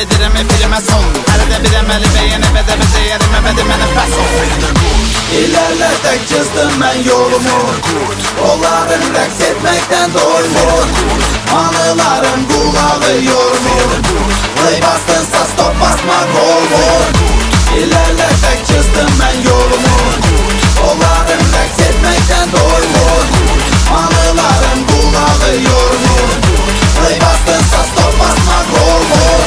edirəm efirimə son. Hələ də bir əməli bəyənib edəbi deyərim əbədi mənə pəs ol. İlerledek çizdim ben yolumu, onların rəqs etməkdən doymur. Anıların qulağı yormur, play bastınsa stop basmaq olmur. İlerledek çizdim ben yolumu, onların rəqs etməkdən doymur. Anıların qulağı yormur, play bastınsa stop basmaq olmur.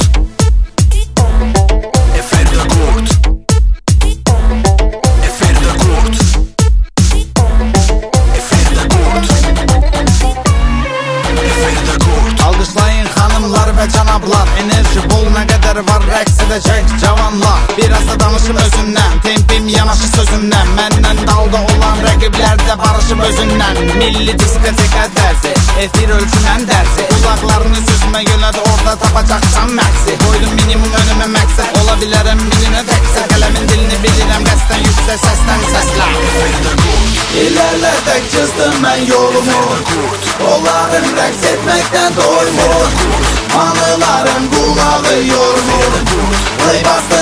Alqışlayın xanımlar və cənablar, enerji bol nə qədər var rəqs edəcək cavanlar. Biraz da danışım özündən, tempim yanaşı sözümdən. Məndən dalda olan rəqiblər də barışım özündən. Milli diskoteka dərzi, efir ölçünən dərzi. Uzaqlarını süzmə yönədə orada tapacaqsan məqsi. Qoydum minimum önümə məqsəd, ola bilərəm milinə təksə. Qələmin dilini bilirəm qəsdən yüksək səsdən səslə. İlerledek çizdim ben yolumu, onların rəqs etməkdən doymur. Anıların qulağı yormur, play bastı